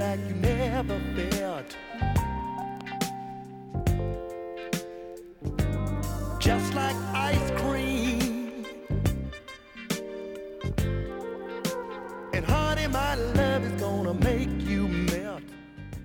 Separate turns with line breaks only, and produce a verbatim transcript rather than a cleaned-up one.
like you never felt. Just like ice cream. And honey, my love is gonna make